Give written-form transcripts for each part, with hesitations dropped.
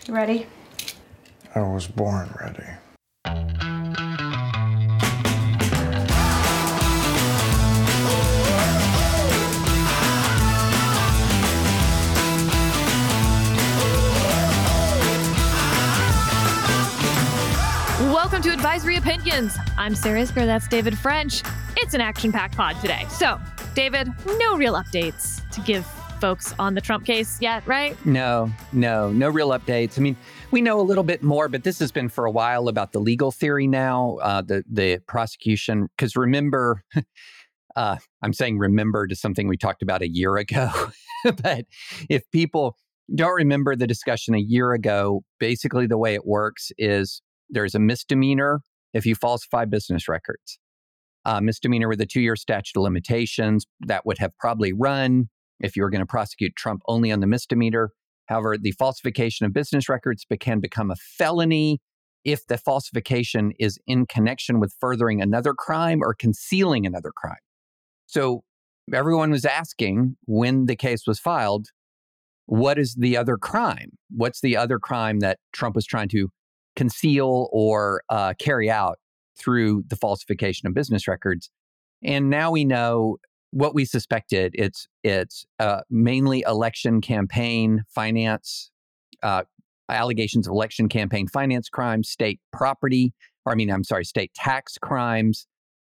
Ready? I was born ready. Welcome to Advisory Opinions. I'm Sarah Isker. That's David French. It's an action-packed pod today. So, David, no real updates to give folks on the Trump case yet, right? No real updates. I mean, we know a little bit more, but this has been for a while about the legal theory now, the prosecution. Because remember, I'm saying remember to something we talked about a year ago. But if people don't remember the discussion a year ago, basically the way it works is there's a misdemeanor if you falsify business records. Misdemeanor with a 2-year statute of limitations that would have probably run if you were going to prosecute Trump only on the misdemeanor. However, the falsification of business records can become a felony if the falsification is in connection with furthering another crime or concealing another crime. So everyone was asking when the case was filed, what is the other crime? What's the other crime that Trump was trying to conceal or carry out through the falsification of business records? And now we know what we suspected. It's mainly election campaign finance, allegations of election campaign finance crimes, state tax crimes.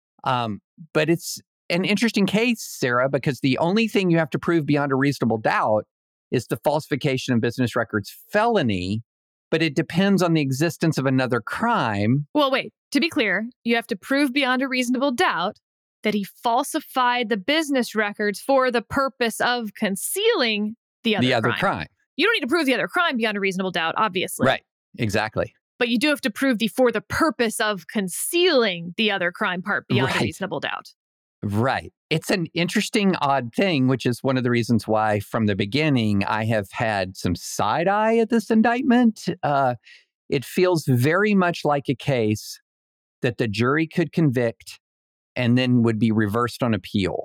But it's an interesting case, Sarah, because the only thing you have to prove beyond a reasonable doubt is the falsification of business records felony, but it depends on the existence of another crime. Well, wait, to be clear, you have to prove beyond a reasonable doubt that he falsified the business records for the purpose of concealing the other crime. You don't need to prove the other crime beyond a reasonable doubt, obviously. Right, exactly. But you do have to prove for the purpose of concealing the other crime part beyond a reasonable doubt. Right. It's an interesting, odd thing, which is one of the reasons why from the beginning I have had some side eye at this indictment. It feels very much like a case that the jury could convict and then would be reversed on appeal.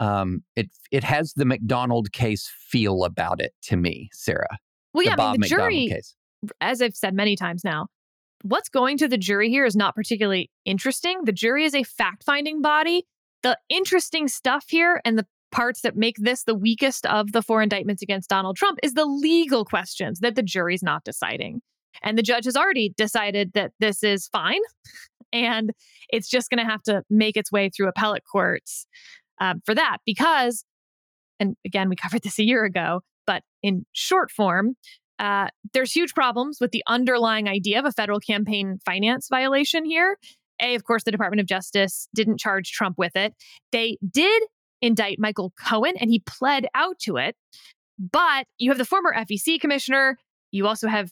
It has the McDonald case feel about it to me, Sarah. Well, yeah, the jury, case. As I've said many times now, what's going to the jury here is not particularly interesting. The jury is a fact-finding body. The interesting stuff here and the parts that make this the weakest of the 4 indictments against Donald Trump is the legal questions that the jury's not deciding. And the judge has already decided that this is fine. And it's just going to have to make its way through appellate courts for that. Because, and again, we covered this a year ago, but in short form, there's huge problems with the underlying idea of a federal campaign finance violation here. Of course, the Department of Justice didn't charge Trump with it. They did indict Michael Cohen, and he pled out to it. But you have the former FEC commissioner. You also have,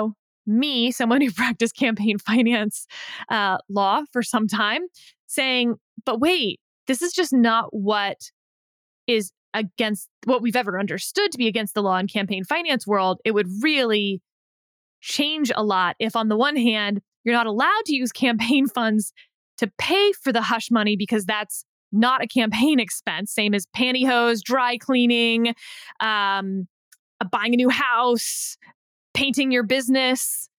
me, someone who practiced campaign finance law for some time, saying, but wait, this is just not what is against what we've ever understood to be against the law in campaign finance world. It would really change a lot if, on the one hand, you're not allowed to use campaign funds to pay for the hush money because that's not a campaign expense, same as pantyhose, dry cleaning, buying a new house, painting your business.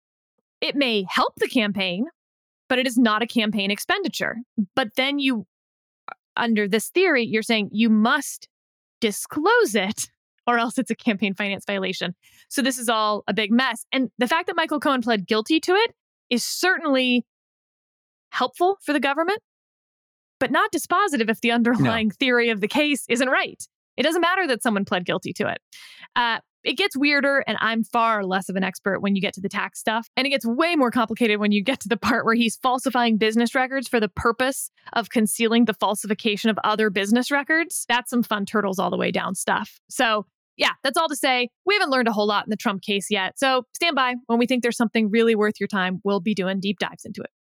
It may help the campaign, but it is not a campaign expenditure. But then under this theory, you're saying you must disclose it or else it's a campaign finance violation. So this is all a big mess. And the fact that Michael Cohen pled guilty to it is certainly helpful for the government, but not dispositive if the underlying theory of the case isn't right. It doesn't matter that someone pled guilty to it. It gets weirder, and I'm far less of an expert when you get to the tax stuff. And it gets way more complicated when you get to the part where he's falsifying business records for the purpose of concealing the falsification of other business records. That's some fun turtles all the way down stuff. So yeah, that's all to say. We haven't learned a whole lot in the Trump case yet. So stand by. When we think there's something really worth your time, we'll be doing deep dives into it.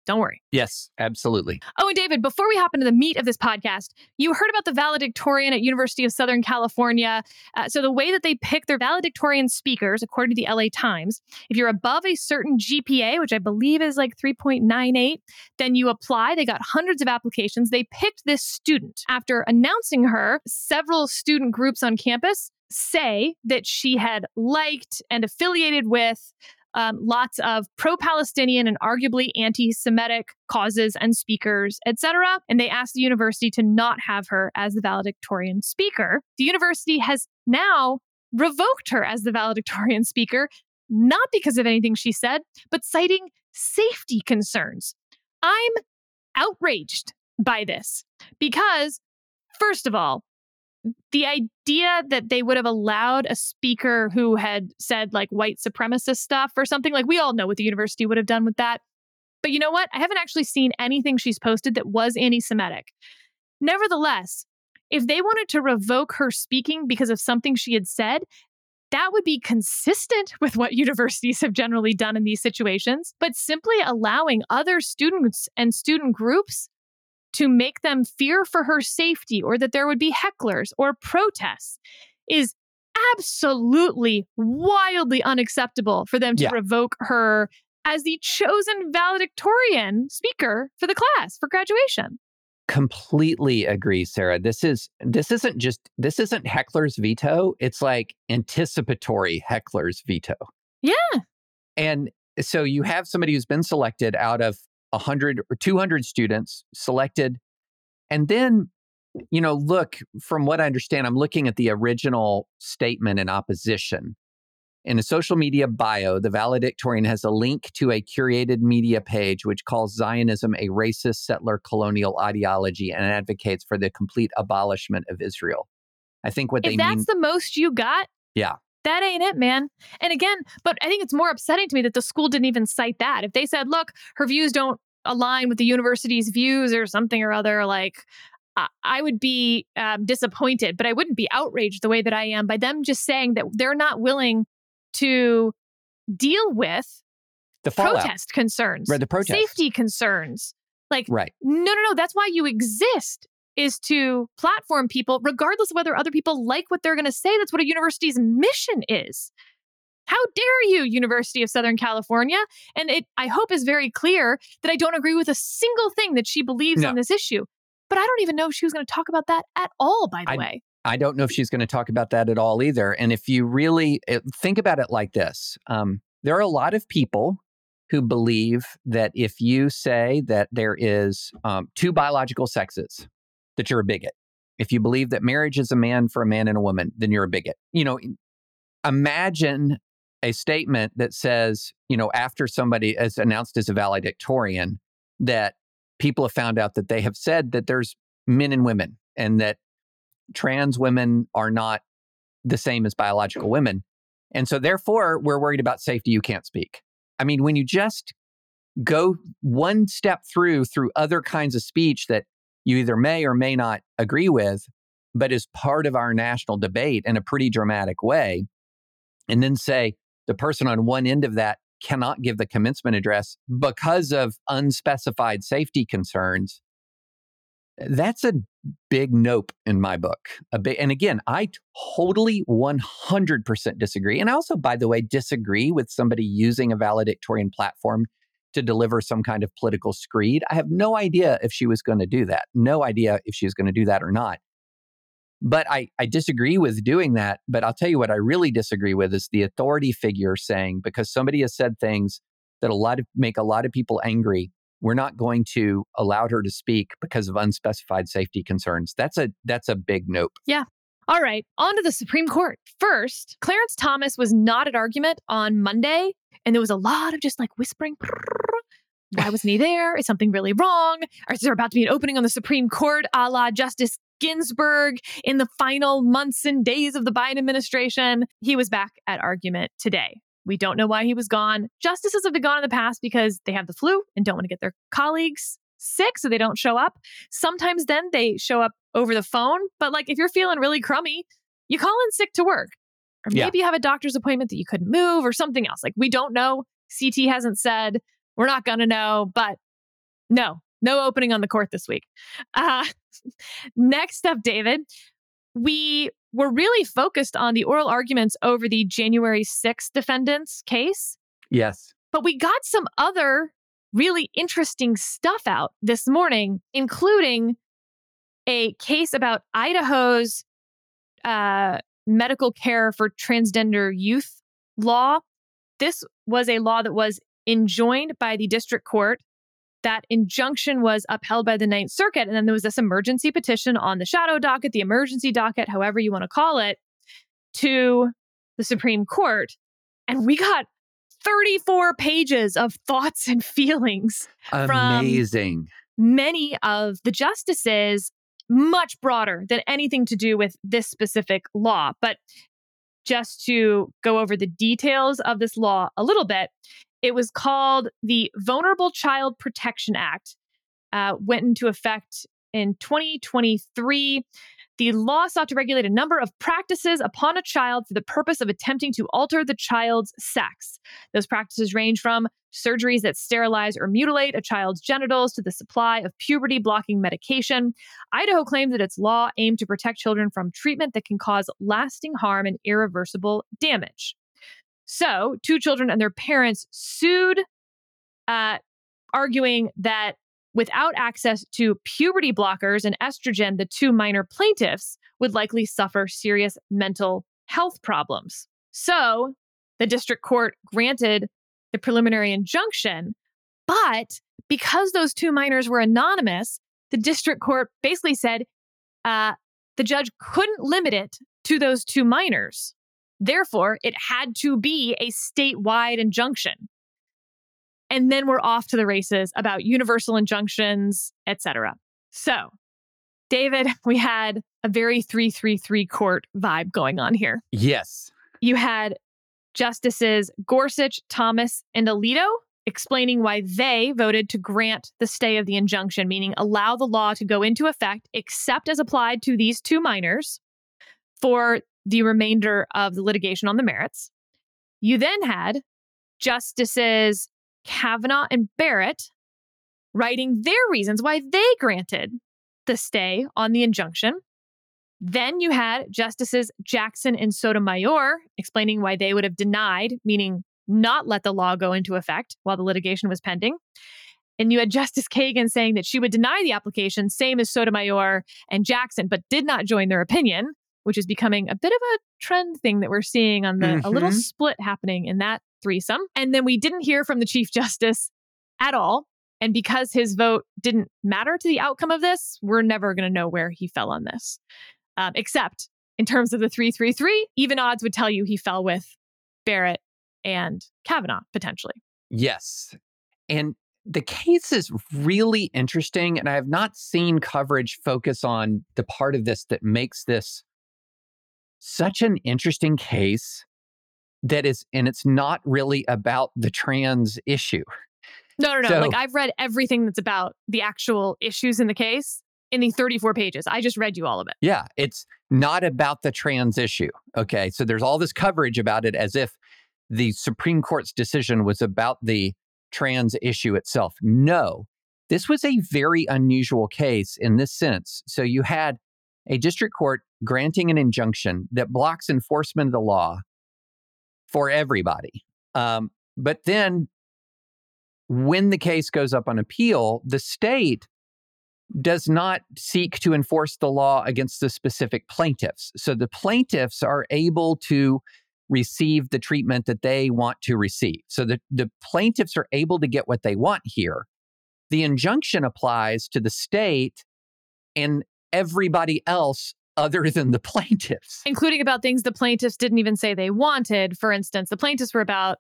Don't worry. Yes, absolutely. Oh, and David, before we hop into the meat of this podcast, you heard about the valedictorian at University of Southern California. So the way that they pick their valedictorian speakers, according to the LA Times, if you're above a certain GPA, which I believe is like 3.98, then you apply. They got hundreds of applications. They picked this student. After announcing her, several student groups on campus say that she had liked and affiliated with lots of pro-Palestinian and arguably anti-Semitic causes and speakers, etc. And they asked the university to not have her as the valedictorian speaker. The university has now revoked her as the valedictorian speaker, not because of anything she said, but citing safety concerns. I'm outraged by this because, first of all, the idea that they would have allowed a speaker who had said like white supremacist stuff or something, like we all know what the university would have done with that. But you know what? I haven't actually seen anything she's posted that was anti-Semitic. Nevertheless, if they wanted to revoke her speaking because of something she had said, that would be consistent with what universities have generally done in these situations. But simply allowing other students and student groups to make them fear for her safety or that there would be hecklers or protests is absolutely wildly unacceptable for them to revoke her as the chosen valedictorian speaker for the class for graduation. Completely agree, Sarah. This isn't heckler's veto. It's like anticipatory heckler's veto. Yeah. And so you have somebody who's been selected out of 100 or 200 students selected. And then, look, from what I understand, I'm looking at the original statement in opposition. In a social media bio, the valedictorian has a link to a curated media page which calls Zionism a racist settler colonial ideology and advocates for the complete abolishment of Israel. I think what they mean... If that's the most you got, yeah, that ain't it, man. And again, but I think it's more upsetting to me that the school didn't even cite that. If they said, look, her views don't align with the university's views or something or other, like I would be disappointed, but I wouldn't be outraged the way that I am by them just saying that they're not willing to deal with the fallout. Protest concerns, right, the protest. Safety concerns. Like, right. No. That's why you exist, is to platform people, regardless of whether other people like what they're going to say. That's what a university's mission is. How dare you, University of Southern California? And it, I hope, is very clear that I don't agree with a single thing that she believes on this issue. But I don't even know if she was going to talk about that at all, by the way. I don't know if she's going to talk about that at all either. And if you really think about it like this, there are a lot of people who believe that if you say that there is two biological sexes, that you're a bigot. If you believe that marriage is a man for a man and a woman, then you're a bigot. Imagine a statement that says, after somebody is announced as a valedictorian, that people have found out that they have said that there's men and women and that trans women are not the same as biological women. And so therefore, we're worried about safety. You can't speak. I mean, when you just go one step through other kinds of speech that you either may or may not agree with, but is part of our national debate in a pretty dramatic way, and then say the person on one end of that cannot give the commencement address because of unspecified safety concerns, that's a big nope in my book. And again, I totally 100% disagree. And I also, by the way, disagree with somebody using a valedictorian platform to deliver some kind of political screed. I have no idea if she was going to do that. No idea if she was going to do that or not. But I disagree with doing that. But I'll tell you what I really disagree with is the authority figure saying, because somebody has said things that make a lot of people angry, we're not going to allow her to speak because of unspecified safety concerns. That's a big nope. Yeah. All right. On to the Supreme Court. First, Clarence Thomas was not at argument on Monday, and there was a lot of just like whispering. Why wasn't he there? Is something really wrong? Is there about to be an opening on the Supreme Court a la Justice Ginsburg in the final months and days of the Biden administration? He was back at argument today. We don't know why he was gone. Justices have been gone in the past because they have the flu and don't want to get their colleagues sick, so they don't show up. Sometimes then they show up over the phone. But like if you're feeling really crummy, you call in sick to work. Or maybe you have a doctor's appointment that you couldn't move or something else. Like we don't know. CT hasn't said. We're not going to know. But No opening on the court this week. Next up, David, we were really focused on the oral arguments over the January 6th defendants case. Yes. But we got some other really interesting stuff out this morning, including a case about Idaho's medical care for transgender youth law. This was a law that was enjoined by the district court. That injunction was upheld by the Ninth Circuit. And then there was this emergency petition on the shadow docket, the emergency docket, however you want to call it, to the Supreme Court. And we got 34 pages of thoughts and feelings Amazing. from many of the justices, much broader than anything to do with this specific law. But just to go over the details of this law a little bit, it was called the Vulnerable Child Protection Act, went into effect in 2023. The law sought to regulate a number of practices upon a child for the purpose of attempting to alter the child's sex. Those practices range from surgeries that sterilize or mutilate a child's genitals to the supply of puberty-blocking medication. Idaho claimed that its law aimed to protect children from treatment that can cause lasting harm and irreversible damage. So, two children and their parents sued, arguing that without access to puberty blockers and estrogen, the two minor plaintiffs would likely suffer serious mental health problems. So, the district court granted the preliminary injunction, but because those two minors were anonymous, the district court basically said the judge couldn't limit it to those two minors. Therefore, it had to be a statewide injunction. And then we're off to the races about universal injunctions, etc. So, David, we had a very 3-3-3 court vibe going on here. Yes. You had Justices Gorsuch, Thomas, and Alito explaining why they voted to grant the stay of the injunction, meaning allow the law to go into effect except as applied to these two minors for the remainder of the litigation on the merits. You then had Justices Kavanaugh and Barrett writing their reasons why they granted the stay on the injunction. Then you had Justices Jackson and Sotomayor explaining why they would have denied, meaning not let the law go into effect while the litigation was pending. And you had Justice Kagan saying that she would deny the application, same as Sotomayor and Jackson, but did not join their opinion, which is becoming a bit of a trend thing that we're seeing on a little split happening in that threesome. And then we didn't hear from the Chief Justice at all. And because his vote didn't matter to the outcome of this, we're never going to know where he fell on this. Except in terms of the 3-3-3, even odds would tell you he fell with Barrett and Kavanaugh, potentially. Yes. And the case is really interesting. And I have not seen coverage focus on the part of this that makes this such an interesting case that is, and it's not really about the trans issue. No. So, like I've read everything that's about the actual issues in the case in the 34 pages. I just read you all of it. Yeah, it's not about the trans issue. Okay, so there's all this coverage about it as if the Supreme Court's decision was about the trans issue itself. No, this was a very unusual case in this sense. So you had a district court granting an injunction that blocks enforcement of the law for everybody. But then when the case goes up on appeal, the state does not seek to enforce the law against the specific plaintiffs. So the plaintiffs are able to receive the treatment that they want to receive. So the plaintiffs are able to get what they want here. The injunction applies to the state and everybody else other than the plaintiffs. Including about things the plaintiffs didn't even say they wanted. For instance, the plaintiffs were about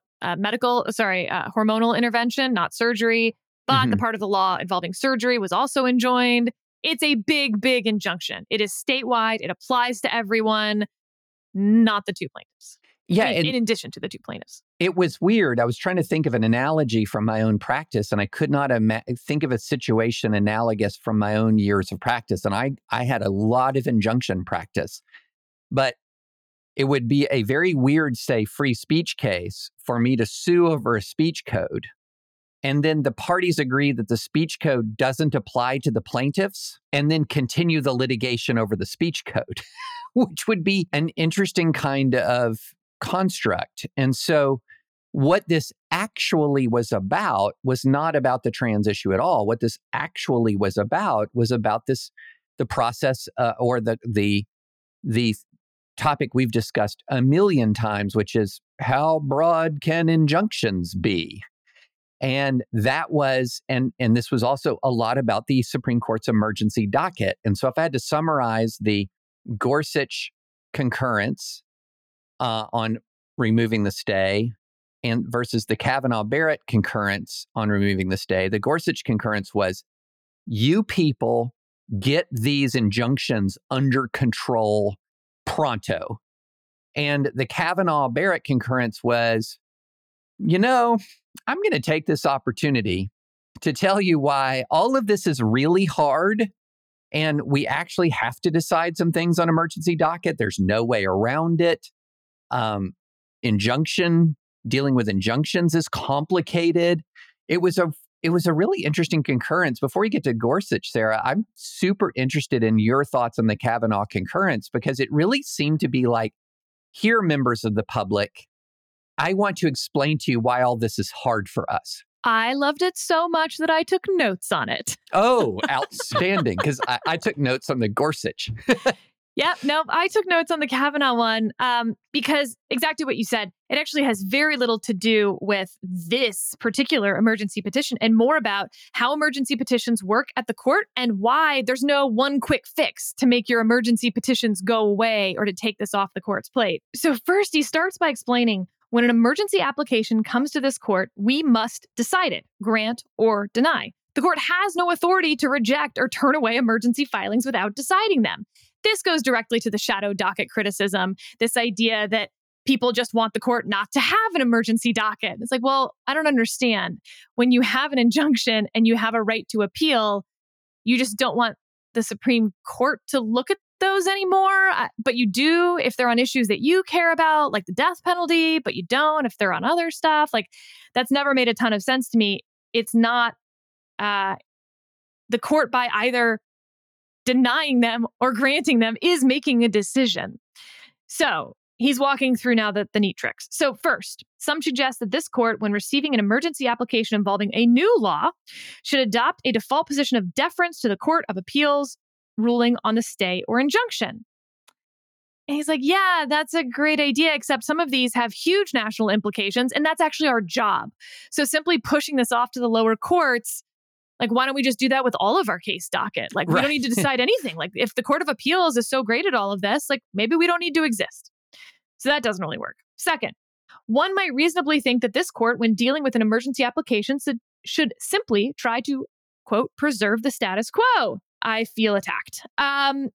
hormonal intervention, not surgery. But the part of the law involving surgery was also enjoined. It's a big, big injunction. It is statewide. It applies to everyone, not the two plaintiffs. Yeah. In addition to the two plaintiffs. It was weird. I was trying to think of an analogy from my own practice, and I could not think of a situation analogous from my own years of practice. And I had a lot of injunction practice. But it would be a very weird, say, free speech case for me to sue over a speech code and then the parties agree that the speech code doesn't apply to the plaintiffs, and then continue the litigation over the speech code, which would be an interesting kind of construct. And so what this actually was about was not about the trans issue at all. What this actually was about this, the process or the topic we've discussed a million times, which is how broad can injunctions be? And that was, and this was also a lot about the Supreme Court's emergency docket. And so if I had to summarize the Gorsuch concurrence on removing the stay and versus the Kavanaugh-Barrett concurrence on removing the stay, the Gorsuch concurrence was, you people get these injunctions under control pronto. And the Kavanaugh-Barrett concurrence was, I'm going to take this opportunity to tell you why all of this is really hard and we actually have to decide some things on emergency docket. There's no way around it. Dealing with injunctions is complicated. It was a really interesting concurrence. Before we get to Gorsuch, Sarah, I'm super interested in your thoughts on the Kavanaugh concurrence, because it really seemed to be like, here, members of the public, I want to explain to you why all this is hard for us. I loved it so much that I took notes on it. Oh, outstanding. Because I took notes on the Gorsuch. Yep. Nope. I took notes on the Kavanaugh one because exactly what you said. It actually has very little to do with this particular emergency petition and more about how emergency petitions work at the court and why there's no one quick fix to make your emergency petitions go away or to take this off the court's plate. So first, he starts by explaining when an emergency application comes to this court, we must decide it, grant or deny. The court has no authority to reject or turn away emergency filings without deciding them. This goes directly to the shadow docket criticism, this idea that people just want the court not to have an emergency docket. It's like, well, I don't understand. When you have an injunction and you have a right to appeal, you just don't want the Supreme Court to look at those anymore. But you do if they're on issues that you care about, like the death penalty, but you don't if they're on other stuff. Like, that's never made a ton of sense to me. It's not the court, by either denying them or granting them, is making a decision. So he's walking through now the neat tricks. So first, some suggest that this court, when receiving an emergency application involving a new law, should adopt a default position of deference to the Court of Appeals ruling on the stay or injunction. And he's like, yeah, that's a great idea, except some of these have huge national implications, and that's actually our job. So simply pushing this off to the lower courts, like, why don't we just do that with all of our case docket? Like, we don't need to decide anything. Like, if the Court of Appeals is so great at all of this, like, maybe we don't need to exist. So that doesn't really work. Second, one might reasonably think that this court, when dealing with an emergency application, should simply try to, quote, preserve the status quo. I feel attacked. And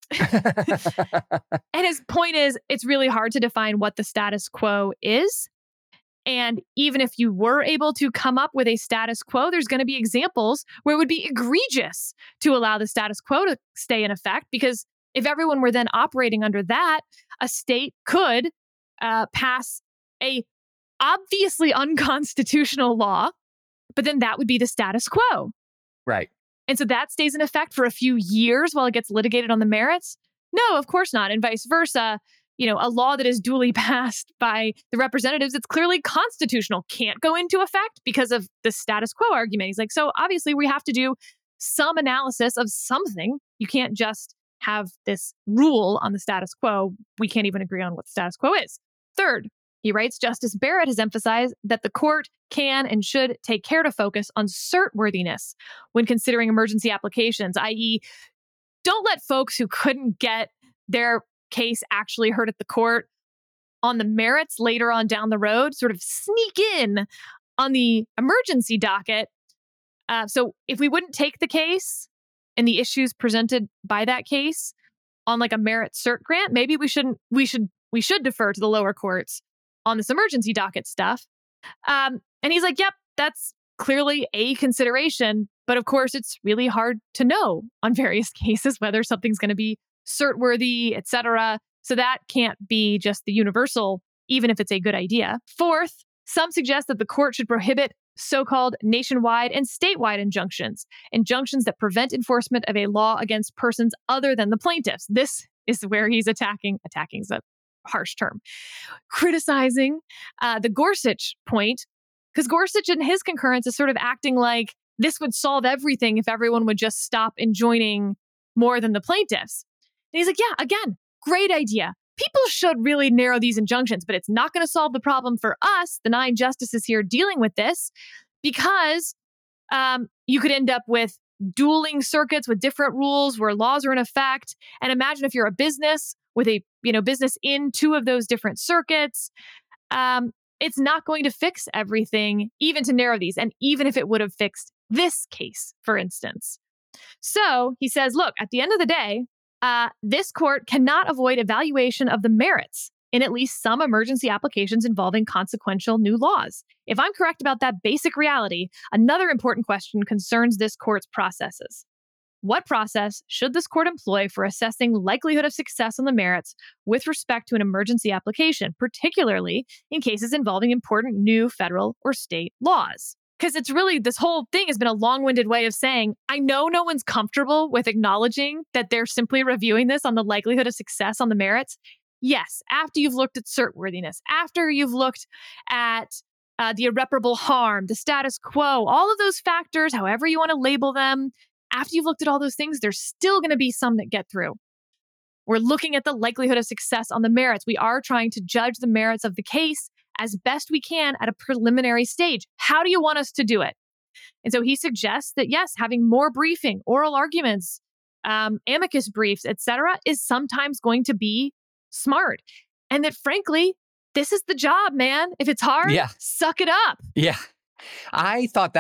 his point is, it's really hard to define what the status quo is. And even if you were able to come up with a status quo, there's going to be examples where it would be egregious to allow the status quo to stay in effect, because if everyone were then operating under that, a state could pass a obviously unconstitutional law, but then that would be the status quo. Right. And so that stays in effect for a few years while it gets litigated on the merits? No, of course not. And vice versa. A law that is duly passed by the representatives, it's clearly constitutional, can't go into effect because of the status quo argument. He's like, so obviously we have to do some analysis of something. You can't just have this rule on the status quo. We can't even agree on what the status quo is. Third, he writes, Justice Barrett has emphasized that the court can and should take care to focus on cert-worthiness when considering emergency applications, i.e., don't let folks who couldn't get their case actually heard at the court on the merits later on down the road sort of sneak in on the emergency docket. So if we wouldn't take the case and the issues presented by that case on like a merit cert grant, maybe we should defer to the lower courts on this emergency docket stuff. And he's like, yep, that's clearly a consideration. But of course, it's really hard to know on various cases whether something's going to be cert-worthy, et cetera. So that can't be just the universal, even if it's a good idea. Fourth, some suggest that the court should prohibit so-called nationwide and statewide injunctions, injunctions that prevent enforcement of a law against persons other than the plaintiffs. This is where he's attacking is a harsh term, criticizing the Gorsuch point, because Gorsuch in his concurrence is sort of acting like this would solve everything if everyone would just stop enjoining more than the plaintiffs. And he's like, yeah, again, great idea. People should really narrow these injunctions, but it's not going to solve the problem for us, the 9 justices here dealing with this, because you could end up with dueling circuits with different rules where laws are in effect. And imagine if you're a business with a business in 2 of those different circuits. It's not going to fix everything, even to narrow these, and even if it would have fixed this case, for instance. So he says, look, at the end of the day, this court cannot avoid evaluation of the merits in at least some emergency applications involving consequential new laws. If I'm correct about that basic reality, another important question concerns this court's processes. What process should this court employ for assessing likelihood of success on the merits with respect to an emergency application, particularly in cases involving important new federal or state laws? Because it's really, this whole thing has been a long-winded way of saying, I know no one's comfortable with acknowledging that they're simply reviewing this on the likelihood of success on the merits. Yes, after you've looked at cert-worthiness, after you've looked at the irreparable harm, the status quo, all of those factors, however you want to label them, after you've looked at all those things, there's still going to be some that get through. We're looking at the likelihood of success on the merits. We are trying to judge the merits of the case as best we can at a preliminary stage. How do you want us to do it? And so he suggests that, yes, having more briefing, oral arguments, amicus briefs, etc., is sometimes going to be smart. And that, frankly, this is the job, man. If it's hard, suck it up. Yeah. I thought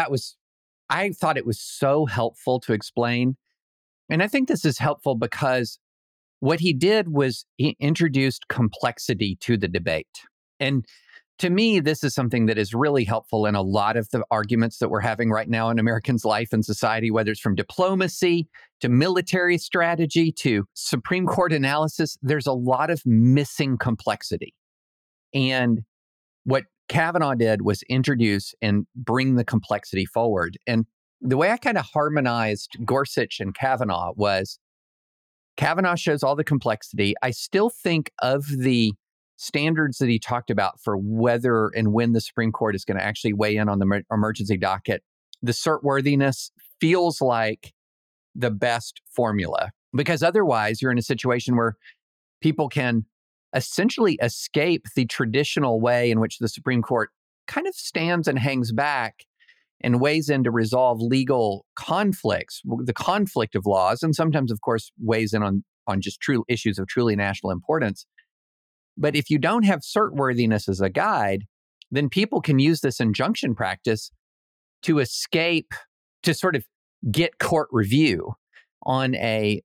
it was so helpful to explain. And I think this is helpful because what he did was he introduced complexity to the debate. And to me, this is something that is really helpful in a lot of the arguments that we're having right now in Americans' life and society, whether it's from diplomacy to military strategy to Supreme Court analysis. There's a lot of missing complexity. And what Kavanaugh did was introduce and bring the complexity forward. And the way I kind of harmonized Gorsuch and Kavanaugh was Kavanaugh shows all the complexity. I still think of the standards that he talked about for whether and when the Supreme Court is going to actually weigh in on the emergency docket. The cert-worthiness feels like the best formula, because otherwise you're in a situation where people can essentially escape the traditional way in which the Supreme Court kind of stands and hangs back and weighs in to resolve legal conflicts, the conflict of laws, and sometimes, of course, weighs in on just true issues of truly national importance. But if you don't have cert-worthiness as a guide, then people can use this injunction practice to escape, to sort of get court review on a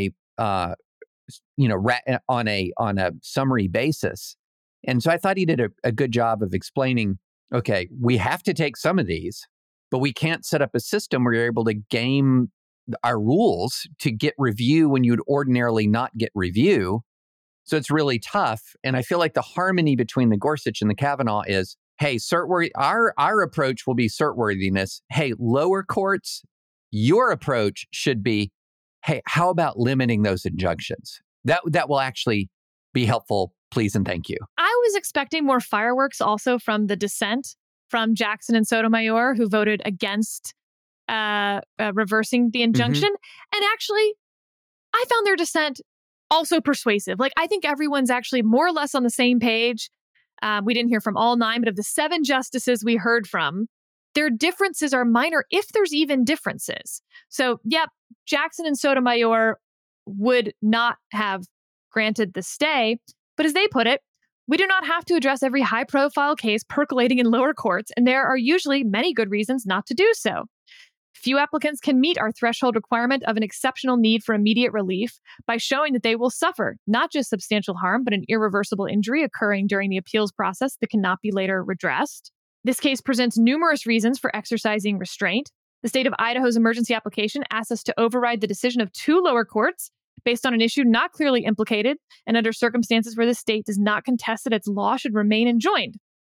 summary basis. And so I thought he did a good job of explaining, okay, we have to take some of these, but we can't set up a system where you're able to game our rules to get review when you'd ordinarily not get review. So it's really tough. And I feel like the harmony between the Gorsuch and the Kavanaugh is, hey, our approach will be cert-worthiness. Hey, lower courts, your approach should be, hey, how about limiting those injunctions? That will actually be helpful, please and thank you. I was expecting more fireworks also from the dissent from Jackson and Sotomayor, who voted against reversing the injunction. And actually, I found their dissent also persuasive. Like, I think everyone's actually more or less on the same page. We didn't hear from all 9, but of the 7 justices we heard from, their differences are minor, if there's even differences. So, yep, Jackson and Sotomayor would not have granted the stay. But as they put it, we do not have to address every high-profile case percolating in lower courts, and there are usually many good reasons not to do so. Few applicants can meet our threshold requirement of an exceptional need for immediate relief by showing that they will suffer not just substantial harm, but an irreversible injury occurring during the appeals process that cannot be later redressed. This case presents numerous reasons for exercising restraint. The state of Idaho's emergency application asks us to override the decision of 2 lower courts based on an issue not clearly implicated and under circumstances where the state does not contest that its law should remain enjoined.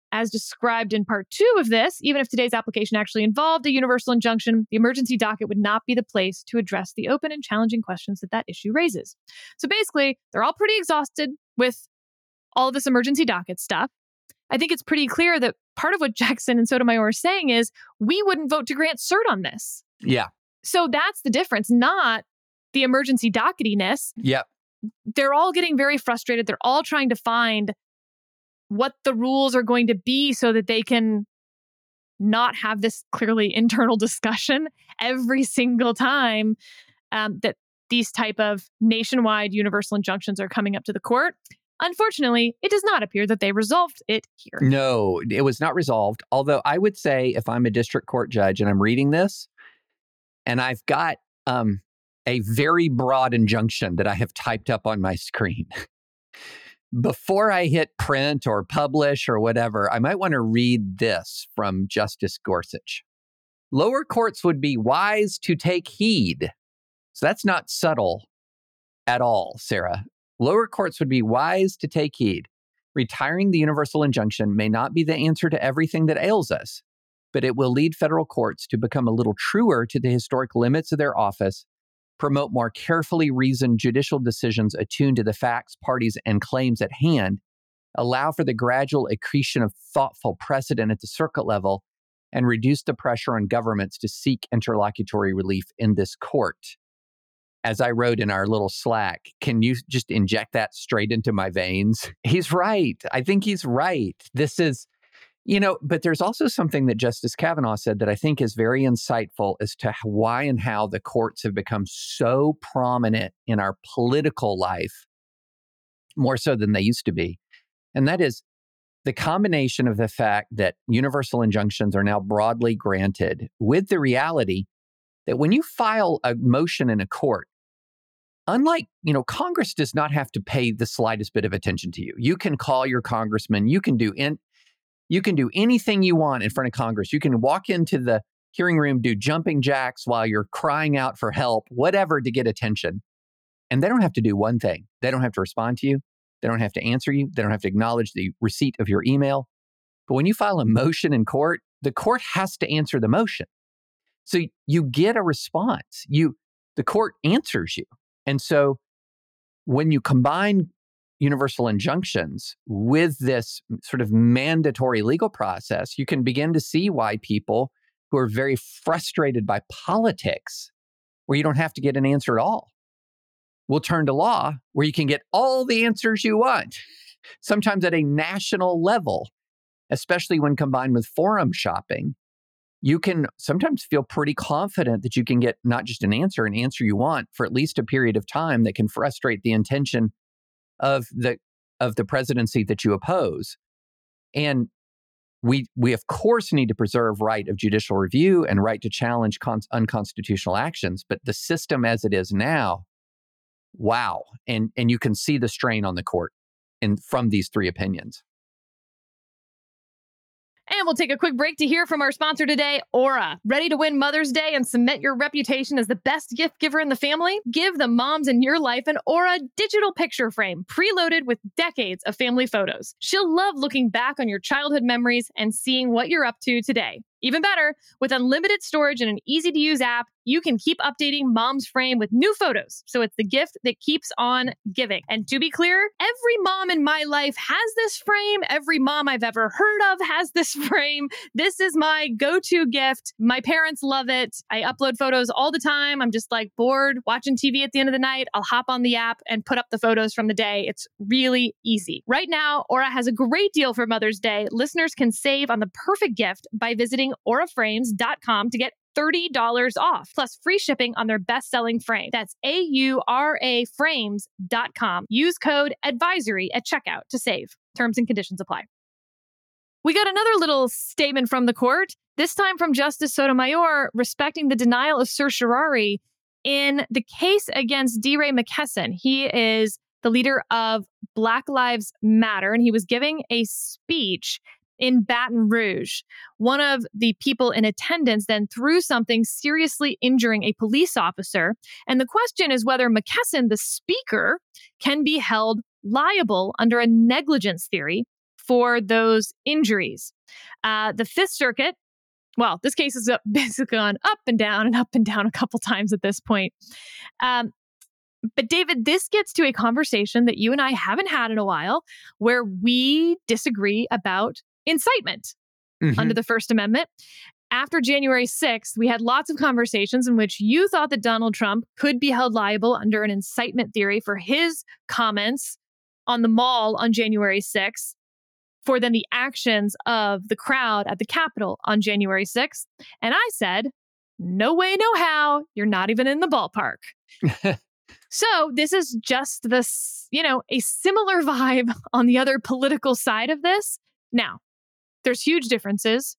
As described in part 2 of this, even if today's application actually involved a universal injunction, the emergency docket would not be the place to address the open and challenging questions that issue raises. So basically, they're all pretty exhausted with all of this emergency docket stuff. I think it's pretty clear that part of what Jackson and Sotomayor are saying is we wouldn't vote to grant cert on this. Yeah. So that's the difference, not the emergency docketiness. Yep. They're all getting very frustrated. They're all trying to find what the rules are going to be so that they can not have this clearly internal discussion every single time that these type of nationwide universal injunctions are coming up to the court. Unfortunately, it does not appear that they resolved it here. No, it was not resolved. Although I would say if I'm a district court judge and I'm reading this and I've got a very broad injunction that I have typed up on my screen, before I hit print or publish or whatever, I might want to read this from Justice Gorsuch. Lower courts would be wise to take heed. So that's not subtle at all, Sarah. Lower courts would be wise to take heed. Retiring the universal injunction may not be the answer to everything that ails us, but it will lead federal courts to become a little truer to the historic limits of their office, promote more carefully reasoned judicial decisions attuned to the facts, parties, and claims at hand, allow for the gradual accretion of thoughtful precedent at the circuit level, and reduce the pressure on governments to seek interlocutory relief in this court. As I wrote in our little Slack, can you just inject that straight into my veins? He's right. I think he's right. This is, but there's also something that Justice Kavanaugh said that I think is very insightful as to why and how the courts have become so prominent in our political life, more so than they used to be. And that is the combination of the fact that universal injunctions are now broadly granted with the reality that when you file a motion in a court, unlike, Congress does not have to pay the slightest bit of attention to you. You can call your congressman. You can do anything you want in front of Congress. You can walk into the hearing room, do jumping jacks while you're crying out for help, whatever to get attention. And they don't have to do one thing. They don't have to respond to you. They don't have to answer you. They don't have to acknowledge the receipt of your email. But when you file a motion in court, the court has to answer the motion. So you get a response. The court answers you. And so when you combine universal injunctions with this sort of mandatory legal process, you can begin to see why people who are very frustrated by politics, where you don't have to get an answer at all, will turn to law where you can get all the answers you want, sometimes at a national level, especially when combined with forum shopping. You can sometimes feel pretty confident that you can get not just an answer you want for at least a period of time that can frustrate the intention of the presidency that you oppose. And we of course need to preserve right of judicial review and right to challenge unconstitutional actions, but the system as it is now, wow. And you can see the strain on the court from these three opinions. And we'll take a quick break to hear from our sponsor today, Aura. Ready to win Mother's Day and cement your reputation as the best gift giver in the family? Give the moms in your life an Aura digital picture frame preloaded with decades of family photos. She'll love looking back on your childhood memories and seeing what you're up to today. Even better, with unlimited storage and an easy-to-use app, you can keep updating Mom's frame with new photos, so it's the gift that keeps on giving. And to be clear, every mom in my life has this frame. Every mom I've ever heard of has this frame. This is my go-to gift. My parents love it. I upload photos all the time. I'm just bored watching TV at the end of the night. I'll hop on the app and put up the photos from the day. It's really easy. Right now, Aura has a great deal for Mother's Day. Listeners can save on the perfect gift by visiting auraframes.com to get $30 off, plus free shipping on their best-selling frame. That's AURA frames.com. Use code advisory at checkout to save. Terms and conditions apply. We got another little statement from the court, this time from Justice Sotomayor, respecting the denial of certiorari in the case against DeRay McKesson. He is the leader of Black Lives Matter, and he was giving a speech in Baton Rouge. One of the people in attendance then threw something seriously injuring a police officer. And the question is whether McKesson, the speaker, can be held liable under a negligence theory for those injuries. The Fifth Circuit, well, this case has basically gone up and down a couple times at this point. But David, this gets to a conversation that you and I haven't had in a while where we disagree about incitement under the First Amendment. After January 6th, we had lots of conversations in which you thought that Donald Trump could be held liable under an incitement theory for his comments on the mall on January 6th, for then the actions of the crowd at the Capitol on January 6th. And I said, no way, no how, you're not even in the ballpark. So this is just this, a similar vibe on the other political side of this. Now, there's huge differences.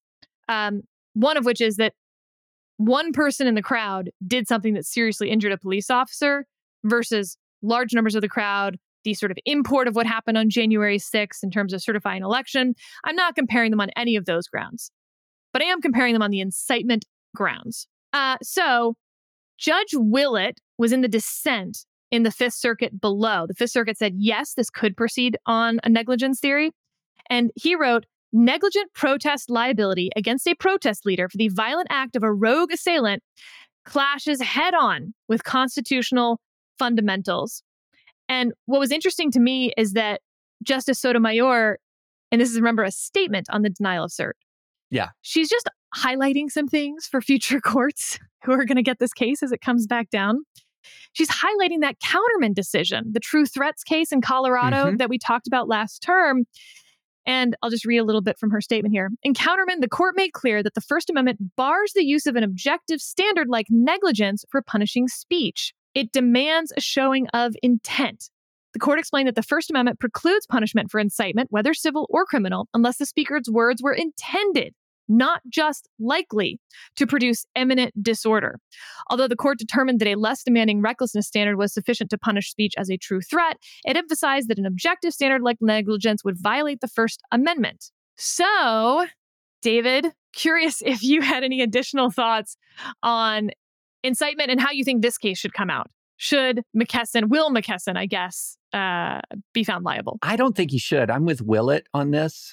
One of which is that one person in the crowd did something that seriously injured a police officer versus large numbers of the crowd, the sort of import of what happened on January 6th in terms of certifying election. I'm not comparing them on any of those grounds, but I am comparing them on the incitement grounds. So Judge Willett was in the dissent in the Fifth Circuit below. The Fifth Circuit said, yes, this could proceed on a negligence theory. And he wrote, negligent protest liability against a protest leader for the violent act of a rogue assailant clashes head-on with constitutional fundamentals. And what was interesting to me is that Justice Sotomayor, and this is, remember, a statement on the denial of cert. Yeah. She's just highlighting some things for future courts who are going to get this case as it comes back down. She's highlighting that Counterman decision, the true threats case in Colorado that we talked about last term. And I'll just read a little bit from her statement here. In Counterman, the court made clear that the First Amendment bars the use of an objective standard like negligence for punishing speech. It demands a showing of intent. The court explained that the First Amendment precludes punishment for incitement, whether civil or criminal, unless the speaker's words were intended, not just likely, to produce imminent disorder. Although the court determined that a less demanding recklessness standard was sufficient to punish speech as a true threat, it emphasized that an objective standard like negligence would violate the First Amendment. So, David, curious if you had any additional thoughts on incitement and how you think this case should come out. Should Will McKesson, I guess, be found liable? I don't think he should. I'm with Willett on this.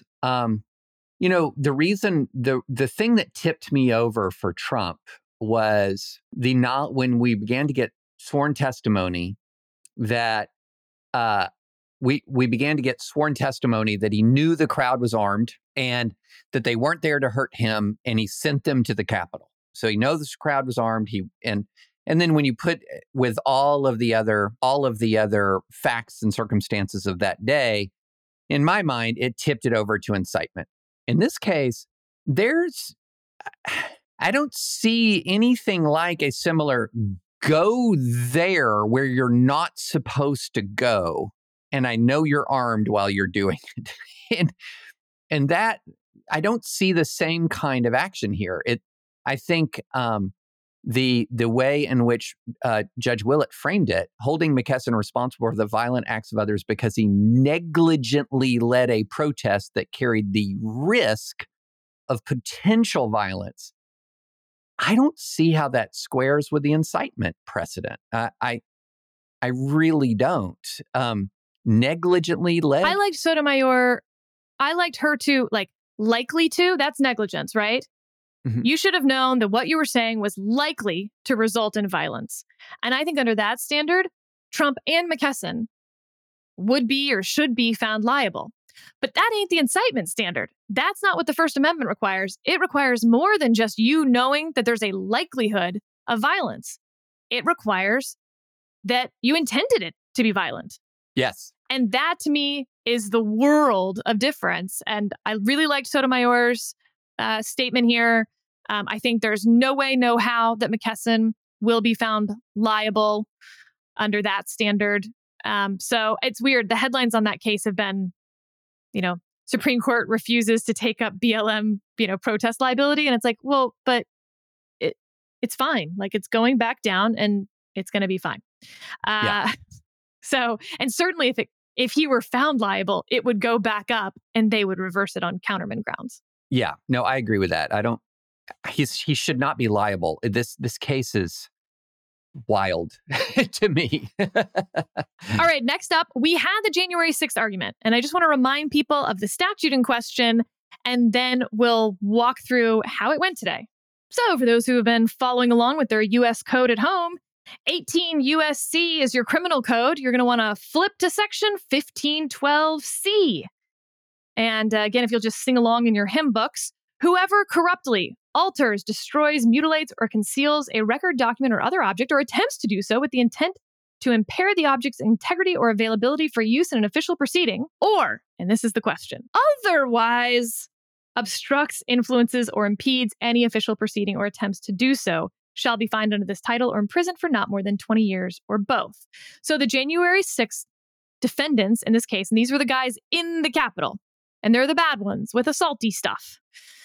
The reason, the thing that tipped me over for Trump was when we began to get sworn testimony that we began to get sworn testimony that he knew the crowd was armed and that they weren't there to hurt him, and he sent them to the Capitol. So he knows this crowd was armed. And then when you put with all of the other facts and circumstances of that day, in my mind, it tipped it over to incitement. In this case, I don't see anything like a similar go there where you're not supposed to go, and I know you're armed while you're doing it. and that, I don't see the same kind of action here. I think the way in which Judge Willett framed it, holding McKesson responsible for the violent acts of others because he negligently led a protest that carried the risk of potential violence, I don't see how that squares with the incitement precedent. I really don't. Negligently led. I liked Sotomayor. I liked her too, likely to. That's negligence, right? You should have known that what you were saying was likely to result in violence. And I think under that standard, Trump and McKesson would be or should be found liable. But that ain't the incitement standard. That's not what the First Amendment requires. It requires more than just you knowing that there's a likelihood of violence. It requires that you intended it to be violent. Yes. And that to me is the world of difference. And I really liked Sotomayor's statement here. I think there's no way, no how that McKesson will be found liable under that standard. So it's weird. The headlines on that case have been, Supreme Court refuses to take up BLM, protest liability. And it's like, well, but it's fine. It's going back down and it's going to be fine. Yeah. So, and certainly if he were found liable, it would go back up and they would reverse it on Counterman grounds. Yeah, no, I agree with that. He should not be liable. This case is wild to me. All right, next up, we had the January 6th argument, and I just want to remind people of the statute in question, and then we'll walk through how it went today. So for those who have been following along with their U.S. code at home, 18 U.S.C. is your criminal code. You're going to want to flip to section 1512C. And again, if you'll just sing along in your hymn books, whoever corruptly alters, destroys, mutilates, or conceals a record, document, or other object, or attempts to do so with the intent to impair the object's integrity or availability for use in an official proceeding, or, and this is the question, otherwise obstructs, influences, or impedes any official proceeding or attempts to do so, shall be fined under this title or imprisoned for not more than 20 years or both. So the January 6th defendants in this case, and these were the guys in the Capitol, and they're the bad ones with assaulty stuff.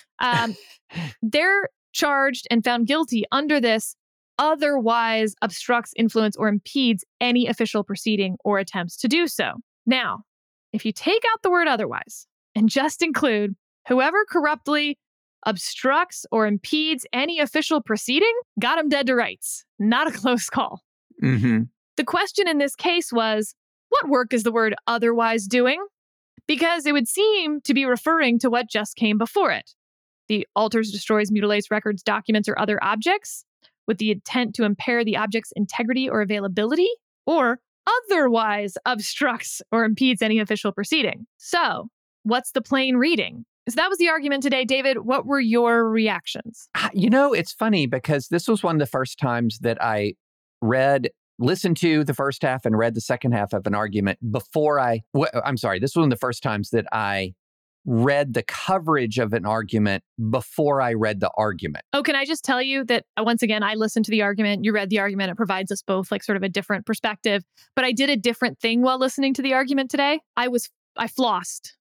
They're charged and found guilty under this otherwise obstructs, influence, or impedes any official proceeding or attempts to do so. Now, if you take out the word otherwise and just include whoever corruptly obstructs or impedes any official proceeding, got him dead to rights. Not a close call. Mm-hmm. The question in this case was, what work is the word otherwise doing? Because it would seem to be referring to what just came before it. The alters, destroys, mutilates, records, documents, or other objects with the intent to impair the object's integrity or availability, or otherwise obstructs or impedes any official proceeding. So, what's the plain reading? So that was the argument today. David, what were your reactions? You know, it's funny because this was one of the first times that I listened to the first half and read the second half of an argument before this was one of the first times that I read the coverage of an argument before I read the argument. Oh, can I just tell you that once again, I listened to the argument, you read the argument, it provides us both like sort of a different perspective, but I did a different thing while listening to the argument today. I flossed.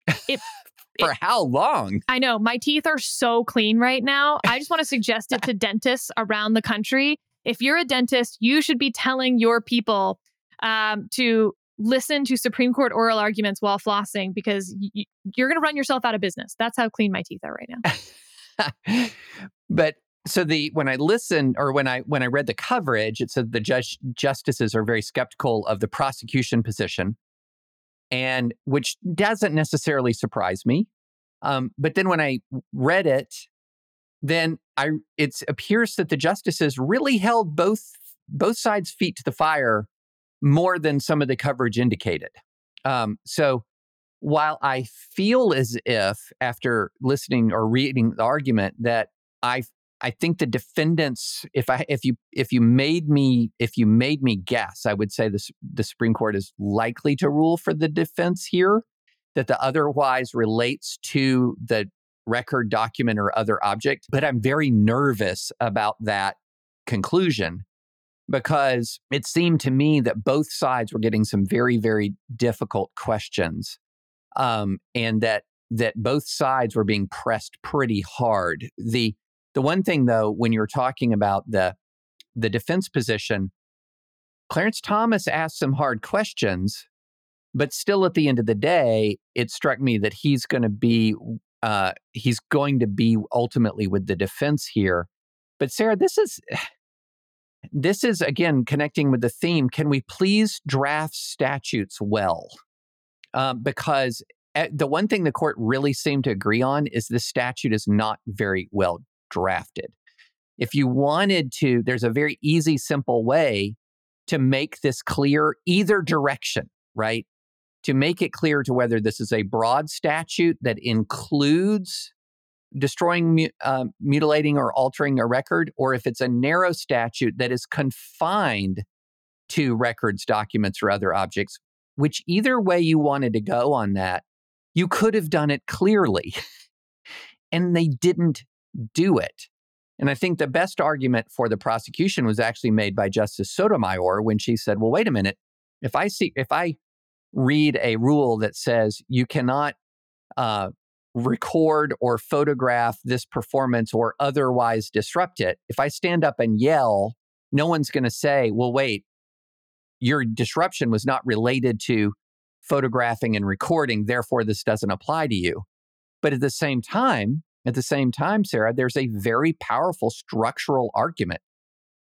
For how long? I know. My teeth are so clean right now. I just want to suggest it to dentists around the country. If you're a dentist, you should be telling your people to listen to Supreme Court oral arguments while flossing, because you're going to run yourself out of business. That's how clean my teeth are right now. But so when I listened, or when I read the coverage, it said the justices are very skeptical of the prosecution position, and which doesn't necessarily surprise me. But then when I read it, then it appears that the justices really held both sides' feet to the fire more than some of the coverage indicated. So while I feel as if, after listening or reading the argument, that I think the defendants, if you made me guess, I would say the Supreme Court is likely to rule for the defense here, that the otherwise relates to the record, document, or other object. But I'm very nervous about that conclusion, because it seemed to me that both sides were getting some very, very difficult questions, and that both sides were being pressed pretty hard. The one thing, though, when you're talking about the defense position, Clarence Thomas asked some hard questions, but still at the end of the day, it struck me that he's going to be ultimately with the defense here. But Sarah, this is again connecting with the theme. Can we please draft statutes well? Because the one thing the court really seemed to agree on is the statute is not very well drafted. If you wanted to, there's a very easy, simple way to make this clear either direction, right? To make it clear to whether this is a broad statute that includes destroying, mutilating, or altering a record, or if it's a narrow statute that is confined to records, documents, or other objects, which either way you wanted to go on that, you could have done it clearly. And they didn't do it. And I think the best argument for the prosecution was actually made by Justice Sotomayor when she said, well, wait a minute. If I read a rule that says you cannot record or photograph this performance or otherwise disrupt it, if I stand up and yell, no one's going to say, well, wait, your disruption was not related to photographing and recording, therefore this doesn't apply to you. But at the same time, Sarah, there's a very powerful structural argument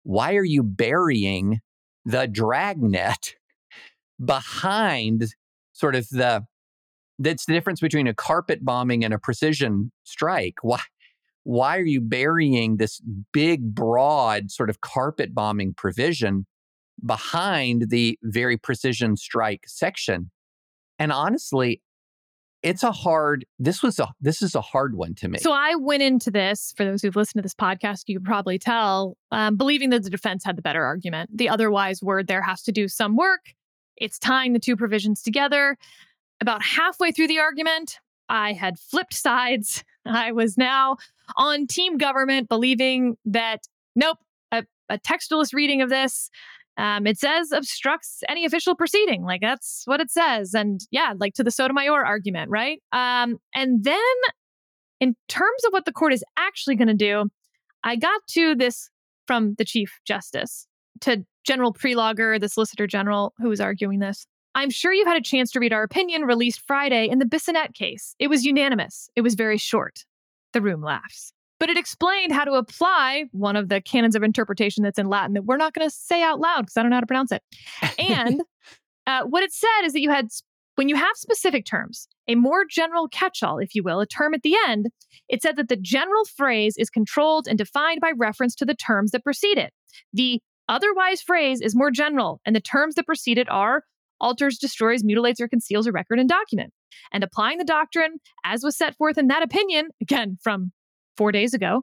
why are you burying the dragnet behind sort of that's the difference between a carpet bombing and a precision strike. Why are you burying this big, broad sort of carpet bombing provision behind the very precision strike section? And honestly, this is a hard one to me. So I went into this, for those who've listened to this podcast, you could probably tell, believing that the defense had the better argument. The otherwise word there has to do some work. It's tying the two provisions together. About halfway through the argument, I had flipped sides. I was now on team government, believing that, nope, a textualist reading of this, it says obstructs any official proceeding. Like, that's what it says. And yeah, like to the Sotomayor argument, right? And then in terms of what the court is actually going to do, I got to this from the Chief Justice to General Prelogger, the Solicitor General who was arguing this. I'm sure you've had a chance to read our opinion released Friday in the Bissonnette case. It was unanimous. It was very short. The room laughs. But it explained how to apply one of the canons of interpretation that's in Latin that we're not going to say out loud because I don't know how to pronounce it. And what it said is that when you have specific terms, a more general catch-all, if you will, a term at the end, it said that the general phrase is controlled and defined by reference to the terms that precede it. The otherwise phrase is more general, and the terms that precede it are alters, destroys, mutilates, or conceals a record and document. And applying the doctrine, as was set forth in that opinion, again, from 4 days ago,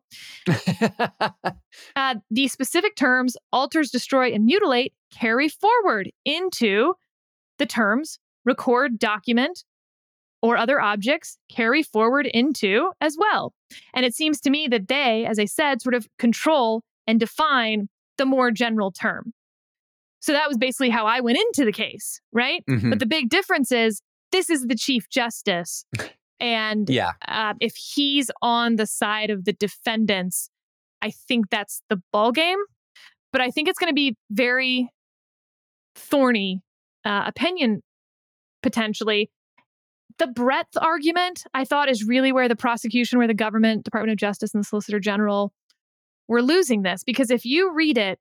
the specific terms alters, destroy, and mutilate carry forward into the terms record, document, or other objects carry forward into as well. And it seems to me that they, as I said, sort of control and define the more general term. So that was basically how I went into the case, right? Mm-hmm. But the big difference is this is the Chief Justice. And if he's on the side of the defendants, I think that's the ballgame. But I think it's going to be very thorny opinion, potentially. The breadth argument, I thought, is really where the prosecution, where the government, Department of Justice, and the Solicitor General were losing this. Because if you read it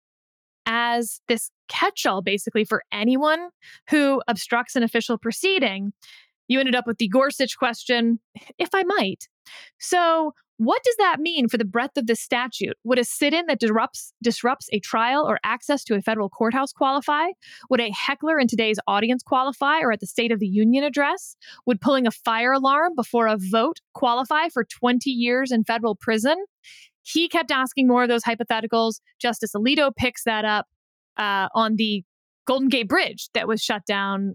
as this catch-all, basically, for anyone who obstructs an official proceeding, you ended up with the Gorsuch question, if I might. So what does that mean for the breadth of the statute? Would a sit-in that disrupts a trial or access to a federal courthouse qualify? Would a heckler in today's audience qualify or at the State of the Union address? Would pulling a fire alarm before a vote qualify for 20 years in federal prison? He kept asking more of those hypotheticals. Justice Alito picks that up on the Golden Gate Bridge that was shut down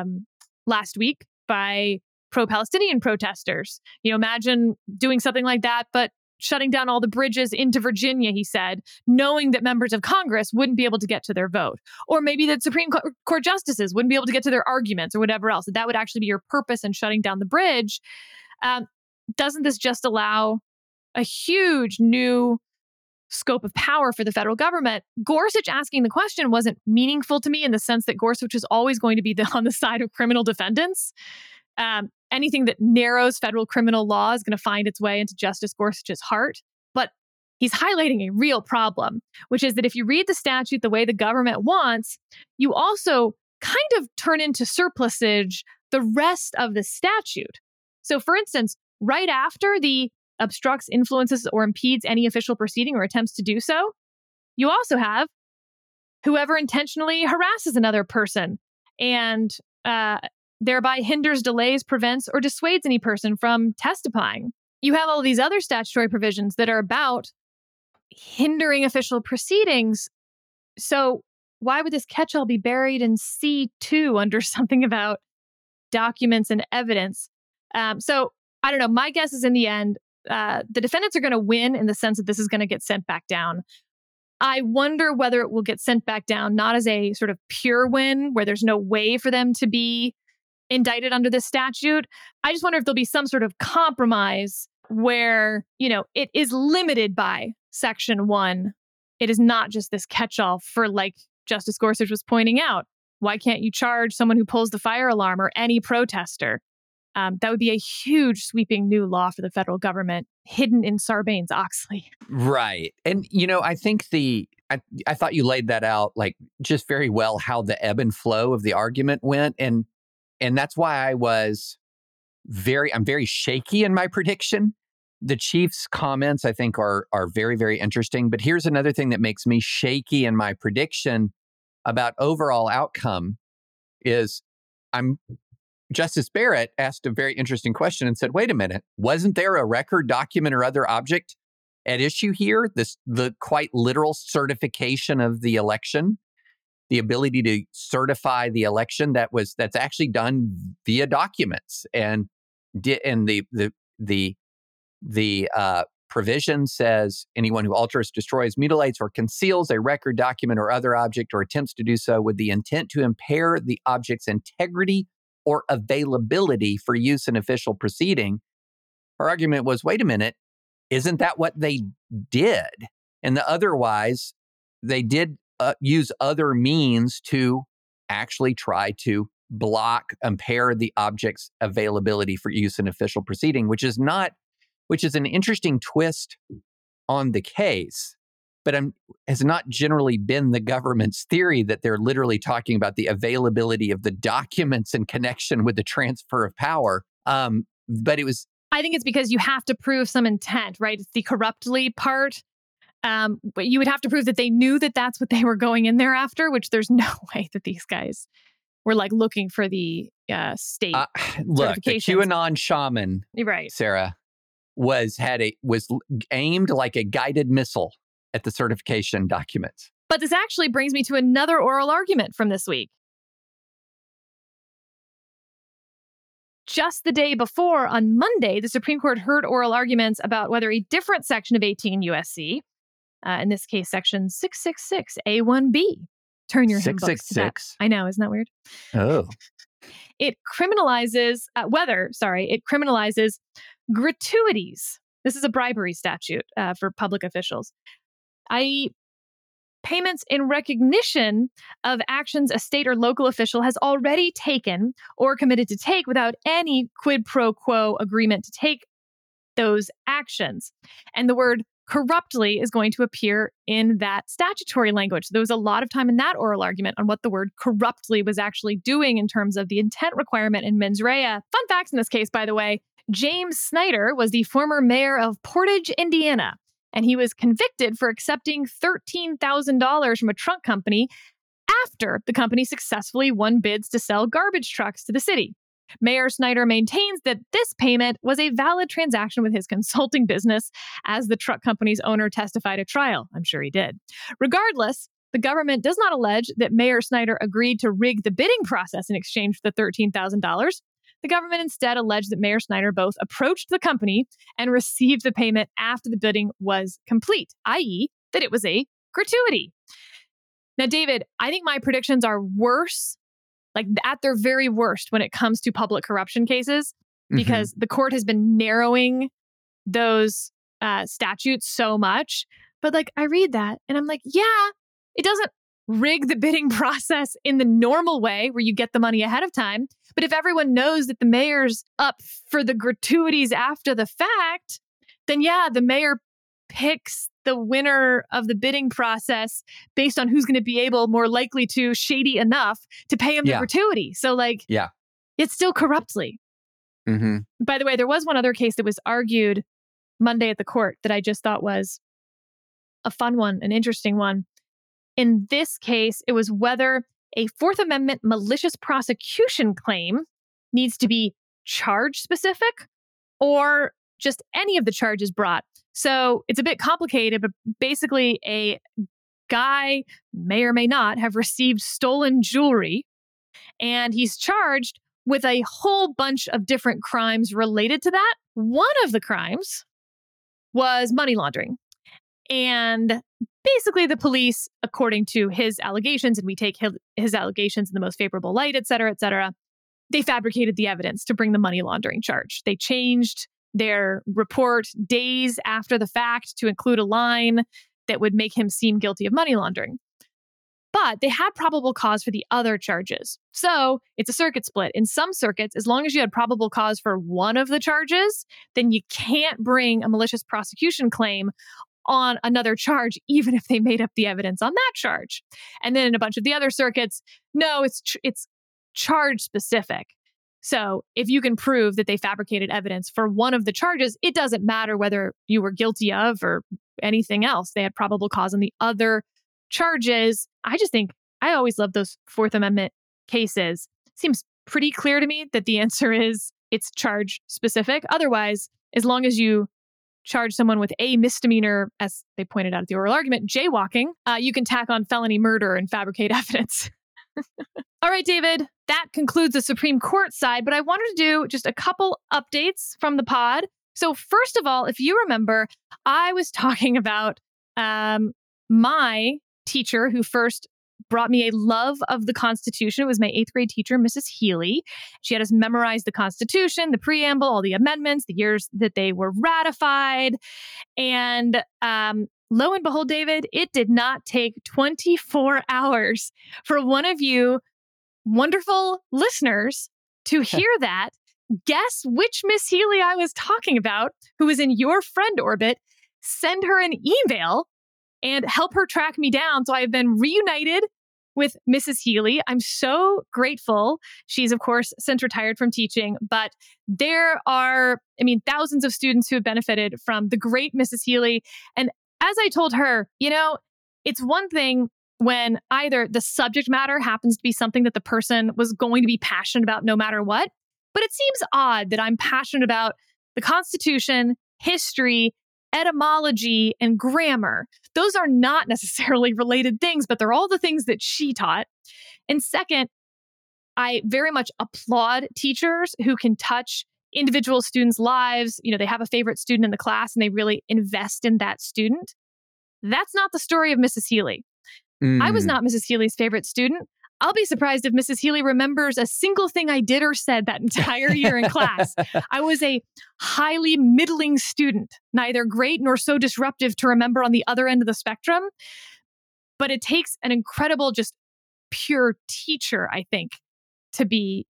last week by pro-Palestinian protesters. You know, imagine doing something like that, but shutting down all the bridges into Virginia, he said, knowing that members of Congress wouldn't be able to get to their vote. Or maybe that Supreme Court justices wouldn't be able to get to their arguments or whatever else. That would actually be your purpose in shutting down the bridge. Doesn't this just allow a huge new scope of power for the federal government? Gorsuch asking the question wasn't meaningful to me in the sense that Gorsuch is always going to be on the side of criminal defendants. Anything that narrows federal criminal law is going to find its way into Justice Gorsuch's heart. But he's highlighting a real problem, which is that if you read the statute the way the government wants, you also kind of turn into surplusage the rest of the statute. So for instance, right after the obstructs, influences, or impedes any official proceeding or attempts to do so, you also have whoever intentionally harasses another person and thereby hinders, delays, prevents, or dissuades any person from testifying. You have all these other statutory provisions that are about hindering official proceedings. So why would this catch-all be buried in C2 under something about documents and evidence? So I don't know. My guess is in the end, the defendants are going to win in the sense that this is going to get sent back down. I wonder whether it will get sent back down, not as a sort of pure win where there's no way for them to be indicted under this statute. I just wonder if there'll be some sort of compromise where, you know, it is limited by Section 1. It is not just this catch-all for, like Justice Gorsuch was pointing out, why can't you charge someone who pulls the fire alarm or any protester? That would be a huge sweeping new law for the federal government hidden in Sarbanes-Oxley. Right. And, you know, I think the I thought you laid that out like just very well, how the ebb and flow of the argument went. And that's why I'm very shaky in my prediction. The Chief's comments, I think, are very, very interesting. But here's another thing that makes me shaky in my prediction about overall outcome is Justice Barrett asked a very interesting question and said, wait a minute, wasn't there a record, document, or other object at issue here? The quite literal certification of the election, the ability to certify the election that's actually done via documents. And the provision says anyone who alters, destroys, mutilates, or conceals a record, document, or other object, or attempts to do so with the intent to impair the object's integrity or availability for use in official proceeding. Her argument was, wait a minute, isn't that what they did? And otherwise, they did use other means to actually try to impair the object's availability for use in official proceeding, which is an interesting twist on the case, but has not generally been the government's theory that they're literally talking about the availability of the documents in connection with the transfer of power. But it was... I think it's because you have to prove some intent, right? It's the corruptly part. But you would have to prove that they knew that that's what they were going in there after, which there's no way that these guys were like looking for the state look, the QAnon shaman, right, Sarah, was aimed like a guided missile at the certification documents. But this actually brings me to another oral argument from this week. Just the day before, on Monday, the Supreme Court heard oral arguments about whether a different section of 18 U.S.C., in this case, section 666A1B, turn your hymn books to that. I know, isn't that weird? Oh. It criminalizes gratuities. This is a bribery statute for public officials, i.e., payments in recognition of actions a state or local official has already taken or committed to take without any quid pro quo agreement to take those actions. And the word corruptly is going to appear in that statutory language. There was a lot of time in that oral argument on what the word corruptly was actually doing in terms of the intent requirement in mens rea. Fun facts in this case, by the way, James Snyder was the former mayor of Portage, Indiana, and he was convicted for accepting $13,000 from a truck company after the company successfully won bids to sell garbage trucks to the city. Mayor Snyder maintains that this payment was a valid transaction with his consulting business, as the truck company's owner testified at trial. I'm sure he did. Regardless, the government does not allege that Mayor Snyder agreed to rig the bidding process in exchange for the $13,000. The government instead alleged that Mayor Snyder both approached the company and received the payment after the bidding was complete, i.e., that it was a gratuity. Now, David, I think my predictions are worse, like at their very worst when it comes to public corruption cases, because the court has been narrowing those statutes so much. But like, I read that and I'm like, yeah, it doesn't rig the bidding process in the normal way where you get the money ahead of time. But if everyone knows that the mayor's up for the gratuities after the fact, then yeah, the mayor picks the winner of the bidding process based on who's going to be more likely to, shady enough to pay him the gratuity. So like, it's still corruptly. By the way, there was one other case that was argued Monday at the court that I just thought was a fun one, an interesting one. In this case, it was whether a Fourth Amendment malicious prosecution claim needs to be charge specific or just any of the charges brought. So it's a bit complicated, but basically a guy may or may not have received stolen jewelry, and he's charged with a whole bunch of different crimes related to that. One of the crimes was money laundering. And basically the police, according to his allegations, and we take his allegations in the most favorable light, et cetera, they fabricated the evidence to bring the money laundering charge. They changed their report days after the fact to include a line that would make him seem guilty of money laundering. But they had probable cause for the other charges. So it's a circuit split. In some circuits, as long as you had probable cause for one of the charges, then you can't bring a malicious prosecution claim on another charge, even if they made up the evidence on that charge. And then in a bunch of the other circuits, no, it's charge specific. So if you can prove that they fabricated evidence for one of the charges, it doesn't matter whether you were guilty of or anything else. They had probable cause on the other charges. I just think I always love those Fourth Amendment cases. Seems pretty clear to me that the answer is it's charge specific. Otherwise, as long as you charge someone with a misdemeanor, as they pointed out at the oral argument, jaywalking, you can tack on felony murder and fabricate evidence. All right, David, that concludes the Supreme Court side, but I wanted to do just a couple updates from the pod. So first of all, if you remember, I was talking about my teacher who first brought me a love of the Constitution. It was my 8th grade teacher, Mrs. Healy. She had us memorize the Constitution, the preamble, all the amendments, the years that they were ratified. And lo and behold, David, it did not take 24 hours for one of you wonderful listeners to hear that. Guess which Miss Healy I was talking about, who was in your friend orbit. Send her an email and help her track me down. So I have been reunited with Mrs. Healy. I'm so grateful. She's, of course, since retired from teaching, but there are, thousands of students who have benefited from the great Mrs. Healy. And as I told her, it's one thing when either the subject matter happens to be something that the person was going to be passionate about no matter what, but it seems odd that I'm passionate about the Constitution, history, etymology, and grammar. Those are not necessarily related things, but they're all the things that she taught. And second, I very much applaud teachers who can touch individual students' lives. They have a favorite student in the class and they really invest in that student. That's not the story of Mrs. Healy. I was not Mrs. Healy's favorite student. I'll be surprised if Mrs. Healy remembers a single thing I did or said that entire year in class. I was a highly middling student, neither great nor so disruptive to remember on the other end of the spectrum. But it takes an incredible, just pure teacher, I think, to be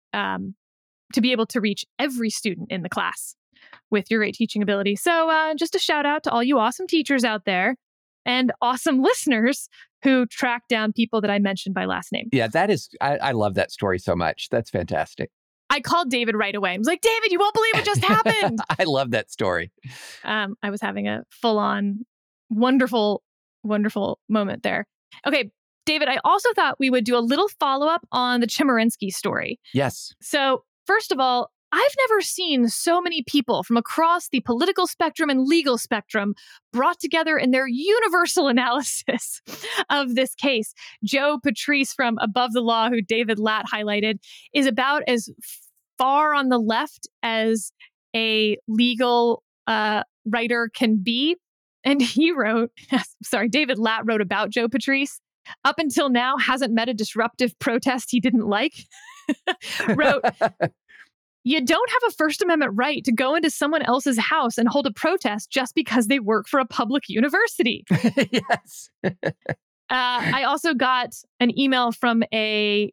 able to reach every student in the class with your great teaching ability. So just a shout out to all you awesome teachers out there and awesome listeners who track down people that I mentioned by last name. Yeah, that is, I love that story so much. That's fantastic. I called David right away. I was like, David, you won't believe what just happened. I love that story. I was having a full-on, wonderful, wonderful moment there. Okay, David, I also thought we would do a little follow-up on the Chemerinsky story. Yes. So first of all, I've never seen so many people from across the political spectrum and legal spectrum brought together in their universal analysis of this case. Joe Patrice from Above the Law, who David Latt highlighted, is about as far on the left as a legal writer can be. And he wrote, David Latt wrote about Joe Patrice. Up until now, hasn't met a disruptive protest he didn't like. Wrote, you don't have a First Amendment right to go into someone else's house and hold a protest just because they work for a public university. Yes. I also got an email from a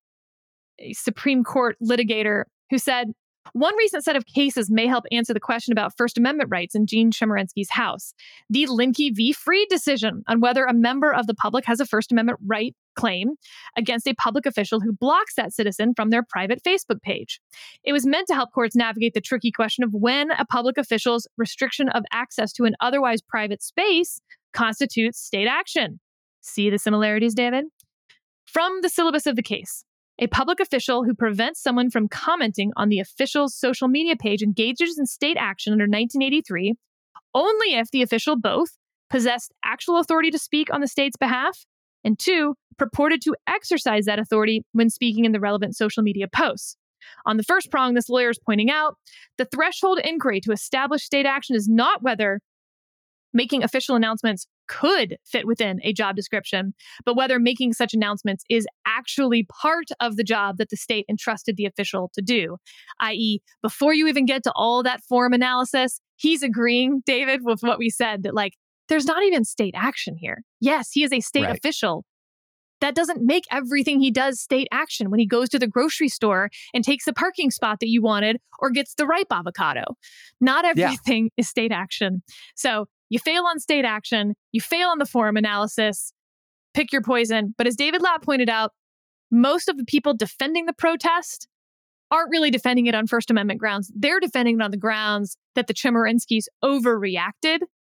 Supreme Court litigator who said, one recent set of cases may help answer the question about First Amendment rights in Gene Chemerinsky's house. The Linke v. Freed decision on whether a member of the public has a First Amendment right claim against a public official who blocks that citizen from their private Facebook page. It was meant to help courts navigate the tricky question of when a public official's restriction of access to an otherwise private space constitutes state action. See the similarities, David? From the syllabus of the case, a public official who prevents someone from commenting on the official's social media page engages in state action under 1983 only if the official both possessed actual authority to speak on the state's behalf and 2, purported to exercise that authority when speaking in the relevant social media posts. On the first prong, this lawyer is pointing out, the threshold inquiry to establish state action is not whether making official announcements could fit within a job description, but whether making such announcements is actually part of the job that the state entrusted the official to do. I.e., before you even get to all that form analysis, he's agreeing, David, with what we said, that there's not even state action here. Yes, he is a state official. That doesn't make everything he does state action when he goes to the grocery store and takes the parking spot that you wanted or gets the ripe avocado. Not everything is state action. So You fail on state action, you fail on the forum analysis, pick your poison. But as David Latt pointed out, most of the people defending the protest aren't really defending it on First Amendment grounds. They're defending it on the grounds that the Chemerinsky's overreacted.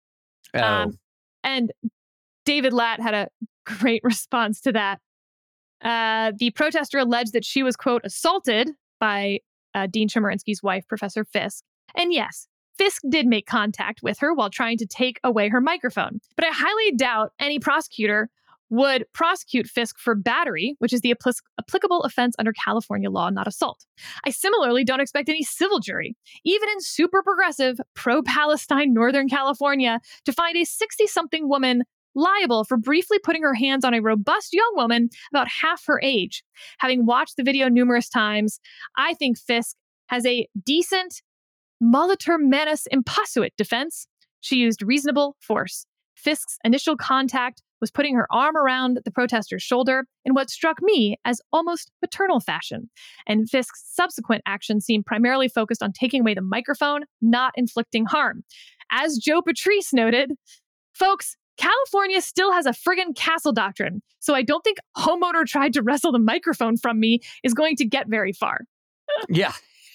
And David Latt had a great response to that. The protester alleged that she was, quote, assaulted by Dean Chemerinsky's wife, Professor Fisk. And yes, Fisk did make contact with her while trying to take away her microphone. But I highly doubt any prosecutor would prosecute Fisk for battery, which is the applicable offense under California law, not assault. I similarly don't expect any civil jury, even in super progressive, pro-Palestine Northern California, to find a 60-something woman liable for briefly putting her hands on a robust young woman about half her age. Having watched the video numerous times, I think Fisk has a decent Molitor Manus Imposuit defense. She used reasonable force. Fisk's initial contact was putting her arm around the protester's shoulder in what struck me as almost maternal fashion. And Fisk's subsequent action seemed primarily focused on taking away the microphone, not inflicting harm. As Joe Patrice noted, folks, California still has a friggin' castle doctrine, so I don't think homeowner tried to wrestle the microphone from me is going to get very far. Yeah.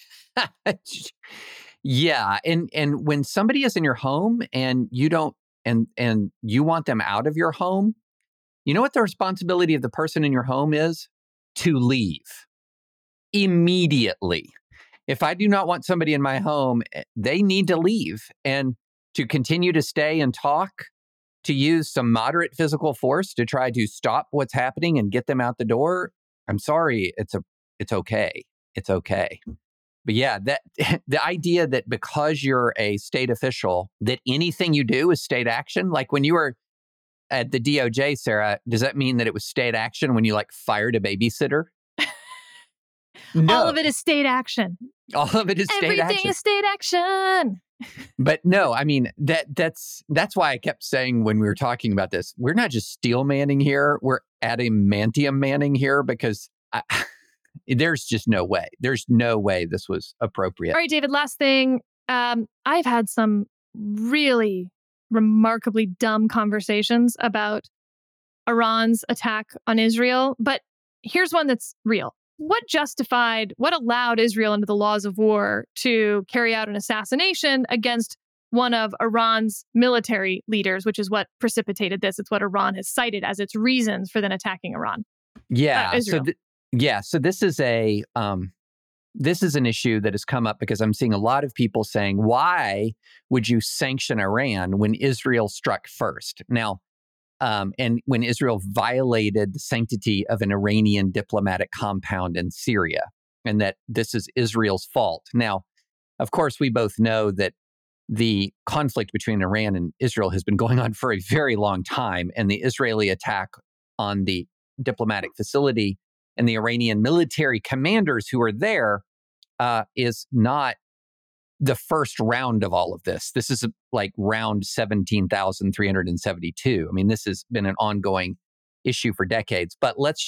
Yeah. And when somebody is in your home and you don't, and you want them out of your home, you know what the responsibility of the person in your home is? To leave immediately. If I do not want somebody in my home, they need to leave. And to continue to stay and talk, to use some moderate physical force to try to stop what's happening and get them out the door, I'm sorry, it's okay. It's okay. But yeah, that the idea that because you're a state official, that anything you do is state action. Like when you were at the DOJ, Sarah, does that mean that it was state action when you like fired a babysitter? No. All of it is state action. All of it is state action. Everything is state action. But no, I mean, that's why I kept saying when we were talking about this, we're not just steel manning here, we're adamantium manning here, because there's just no way. There's no way this was appropriate. All right, David, last thing. I've had some really remarkably dumb conversations about Iran's attack on Israel, but here's one that's real. What allowed Israel under the laws of war to carry out an assassination against one of Iran's military leaders, which is what precipitated this? It's what Iran has cited as its reasons for then attacking Iran. Yeah. Israel. So this is an issue that has come up because I'm seeing a lot of people saying, why would you sanction Iran when Israel struck first? Now, and when Israel violated the sanctity of an Iranian diplomatic compound in Syria, and that this is Israel's fault. Now, of course, we both know that the conflict between Iran and Israel has been going on for a very long time, and the Israeli attack on the diplomatic facility and the Iranian military commanders who are there is not the first round of all of this. This is like round 17,372. I mean, this has been an ongoing issue for decades. But let's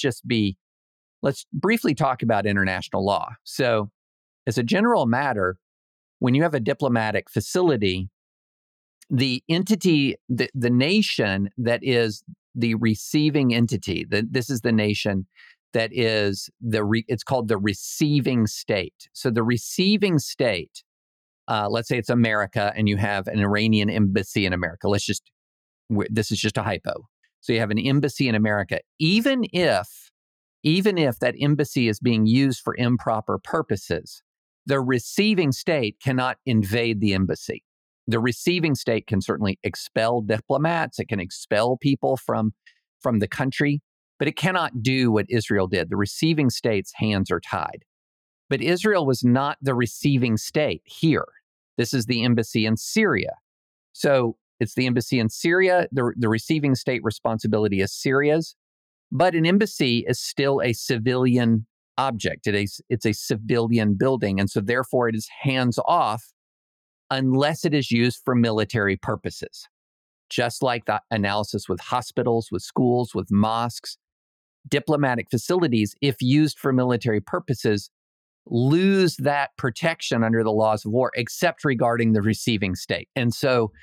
briefly talk about international law. So, as a general matter, when you have a diplomatic facility, the entity, the nation that is the receiving entity, this is the nation that is it's called the receiving state. So the receiving state, let's say it's America and you have an Iranian embassy in America. This is just a hypo. So you have an embassy in America. Even if that embassy is being used for improper purposes, the receiving state cannot invade the embassy. The receiving state can certainly expel diplomats. It can expel people from the country, but it cannot do what Israel did. The receiving state's hands are tied. But Israel was not the receiving state here. This is the embassy in Syria. So it's the embassy in Syria. The receiving state responsibility is Syria's, but an embassy is still a civilian object. It's a civilian building, and so therefore it is hands off unless it is used for military purposes. Just like the analysis with hospitals, with schools, with mosques, diplomatic facilities, if used for military purposes, lose that protection under the laws of war, except regarding the receiving state. And so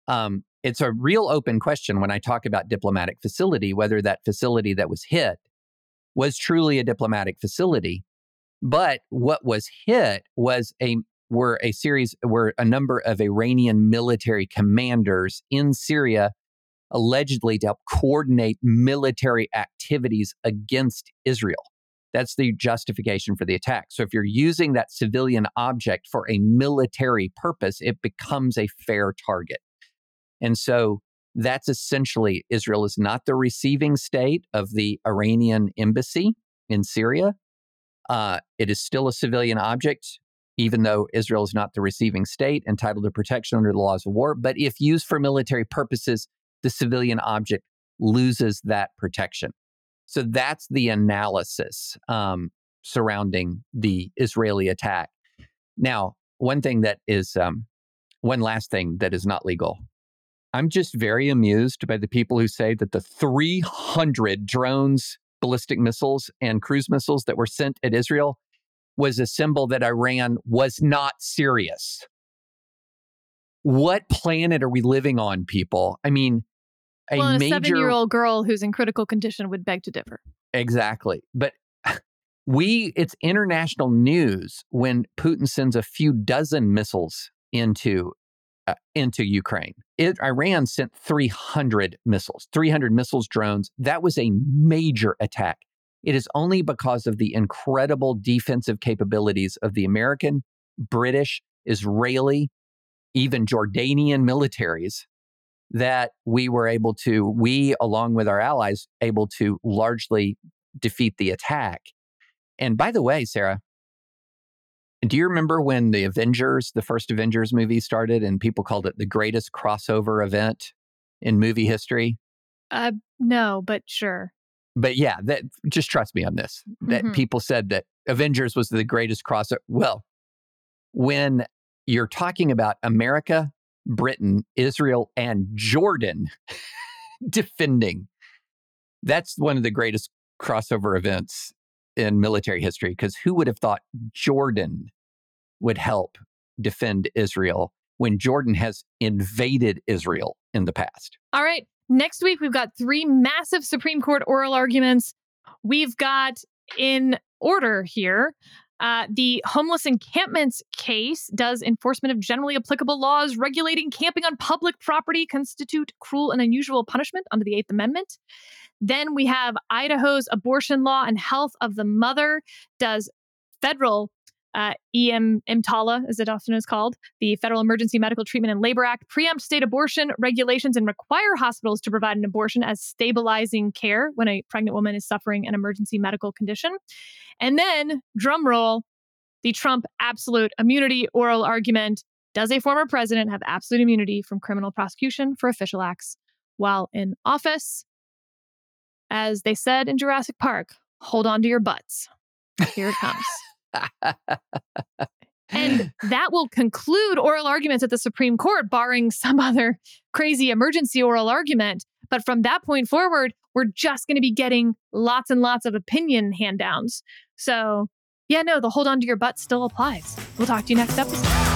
It's a real open question when I talk about diplomatic facility, whether that facility that was hit was truly a diplomatic facility. But what was hit were a number of Iranian military commanders in Syria allegedly to help coordinate military activities against Israel. That's the justification for the attack. So if you're using that civilian object for a military purpose, it becomes a fair target. And so that's essentially, Israel is not the receiving state of the Iranian embassy in Syria. It is still a civilian object, even though Israel is not the receiving state, entitled to protection under the laws of war. But if used for military purposes, the civilian object loses that protection. So that's the analysis surrounding the Israeli attack. Now, one last thing that is not legal. I'm just very amused by the people who say that the 300 drones, ballistic missiles, and cruise missiles that were sent at Israel was a symbol that Iran was not serious. What planet are we living on, people? I mean, a 7-year-old girl who's in critical condition would beg to differ. Exactly. But it's international news when Putin sends a few dozen missiles into Ukraine. Iran sent 300 missiles, drones. That was a major attack. It is only because of the incredible defensive capabilities of the American, British, Israeli, even Jordanian militaries that we, along with our allies, able to largely defeat the attack. And by the way, Sarah, do you remember when the first Avengers movie started and people called it the greatest crossover event in movie history? No, but sure. But yeah, just trust me on this. That people said that Avengers was the greatest crossover. Well, when you're talking about America, Britain, Israel, and Jordan defending, that's one of the greatest crossover events in military history, because who would have thought Jordan would help defend Israel when Jordan has invaded Israel in the past? All right. Next week, we've got 3 massive Supreme Court oral arguments. We've got, in order here, the homeless encampments case. Does enforcement of generally applicable laws regulating camping on public property constitute cruel and unusual punishment under the 8th Amendment? Then we have Idaho's abortion law and health of the mother. Does federal EMTALA, as it often is called, the Federal Emergency Medical Treatment and Labor Act, preempt state abortion regulations and require hospitals to provide an abortion as stabilizing care when a pregnant woman is suffering an emergency medical condition? And then, drum roll, the Trump absolute immunity oral argument. Does a former president have absolute immunity from criminal prosecution for official acts while in office? As they said in Jurassic Park, hold on to your butts. Here it comes. And that will conclude oral arguments at the Supreme Court, barring some other crazy emergency oral argument. But from that point forward, we're just going to be getting lots and lots of opinion hand downs. So, yeah, no, the hold on to your butt still applies. We'll talk to you next episode.